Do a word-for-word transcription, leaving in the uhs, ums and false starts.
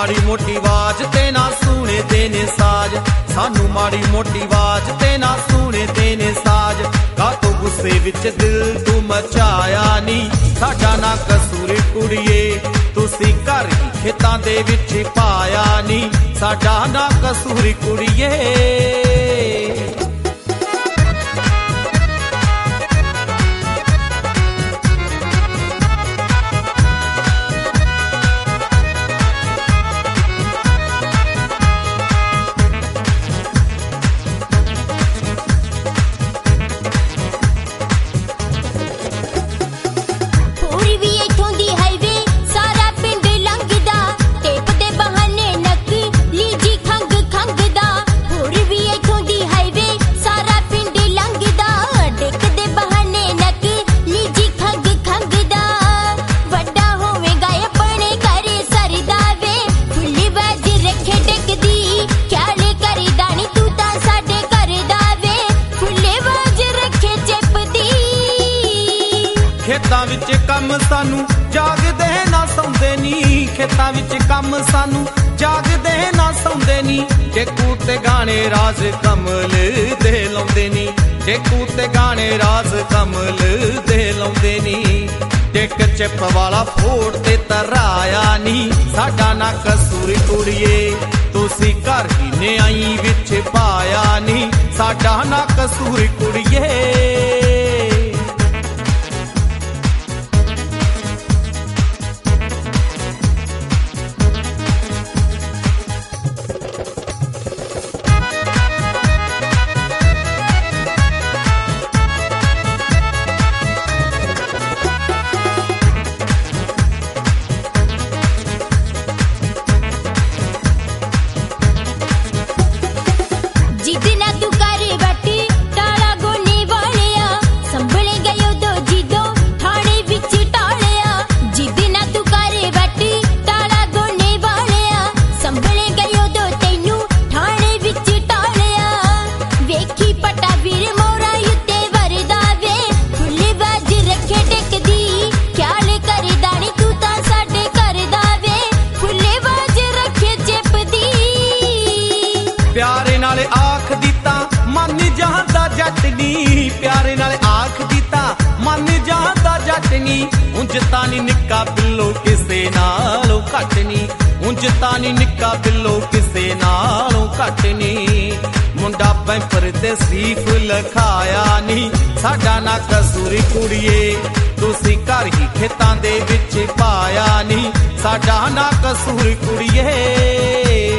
माड़ी मोटी आवाज ते ना सुने देने साज, सानू माड़ी मोटी आवाज ते ना सुने देने साज। कातों गुस्से विच दिल तू मचाया नी, साडा ना कसूर कुड़िए तुसी घर ही खेतां दे विच पाया नी, साडा ना कसूर कुड़िए। खेतां विच कम सानू जागदे ना सौंदे नी, खेतां विच कम सानू जागदे ना सौंदे नी। डेकू ते गाने राज कमल दे लाउंदे नी, डेकू ते गाने राज कमल दे लाउंदे नी। डेक चिप वाला फोड़ ते तराया नी, साडा ना कसूर कुड़िए तुसी घर ही न्याई विच पाया नी, साडा ना कसूर कुड़िए। प्यारे नाले आख दिता मन जांदा जटनी, प्यारे नाले आख दिता मन जांदा जटनी। उंज तानी निक्का बिल्लो किसे नालों घटनी, उंज तानी निक्का बिल्लो किसे नालों घटनी। मुंडा पैंपर ते सीफ लखाया नी, साडा ना कसूर कुड़िए तुसी घर ही खेतां दे विच पाया नी, साडा ना कसूर कुड़िए।